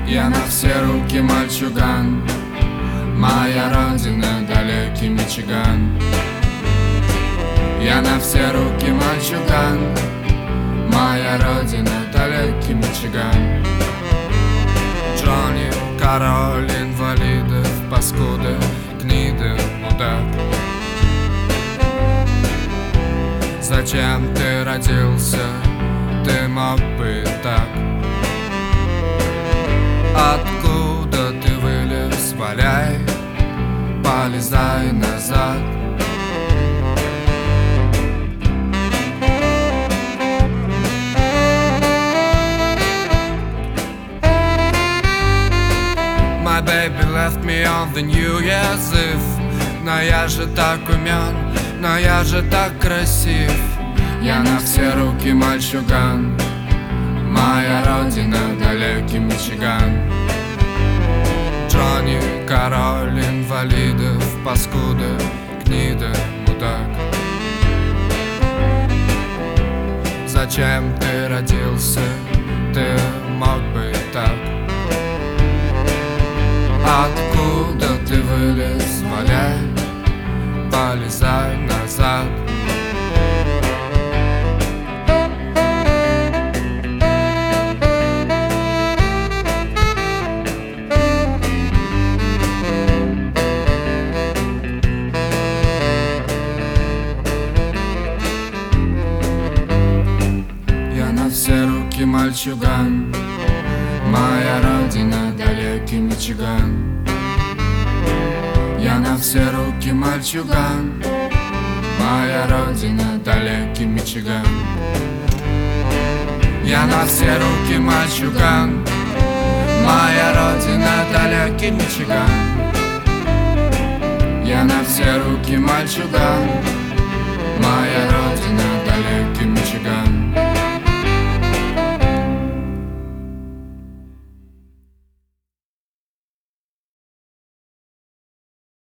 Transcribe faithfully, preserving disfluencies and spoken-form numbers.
Я на все руки мальчуган, моя родина далекий Мичиган. Я на все руки мальчуган, моя родина далекий Мичиган. Джонни, король инвалидов, паскуда, гнида, мудак. Зачем ты родился? Ты мог бы так. Откуда ты вылез? Валяй, полезай назад. My baby left me on the New Year's Eve. Но я же так умен, но я же так красив. Я на все руки мальчуган, моя родина далекий Мичиган. Джонни, король инвалидов, паскуда, гнида, мудак. Зачем ты родился? Ты мог бы так. Откуда ты вылез? Валяй, полезай назад. Я на все руки мальчуган, моя родина далекий Мичиган. Я на все руки мальчуган, моя родина далекий Мичиган. Я на все руки мальчуган, моя родина далекий Мичиган. Я на все руки мальчуган, моя